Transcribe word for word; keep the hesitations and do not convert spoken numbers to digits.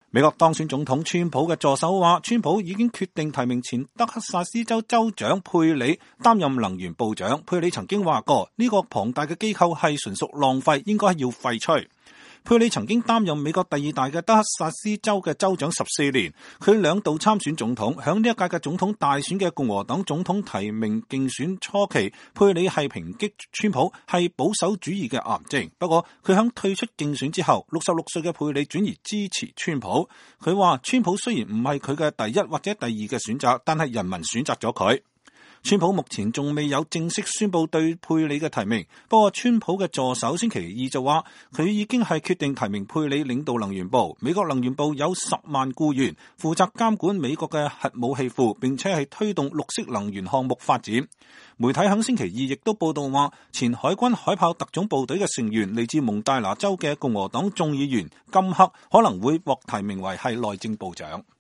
美國當選總統川普嘅助手話，川普已經決定提名前德克薩斯州州長佩里擔任能源部長。佩里曾經話過，呢個龐大嘅機構係純屬浪費，應該要廢除。佩里曾經擔任美國第二大嘅德克薩斯州嘅州長十四年，佢兩度參選總統。響呢一屆嘅總統大選嘅共和黨總統提名競選初期，佩里係抨擊川普係保守主義嘅癌症。不過佢響退出競選之後，六十六歲嘅佩里轉而支持川普。佢話川普雖然唔係佢嘅第一或者第二嘅選擇，但係人民選擇咗佢。川普目前仲未有正式宣布對佩里嘅提名，不過川普嘅助手星期二就話佢已經係決定提名佩里領導能源部。美國能源部有十萬僱員，負責監管美國嘅核武器庫，並且係推動綠色能源項目發展。媒體喺星期二亦都報道話，前海軍海豹特種部隊嘅成員嚟自蒙大拿州嘅共和黨眾議員金克可能會獲提名為係內政部長。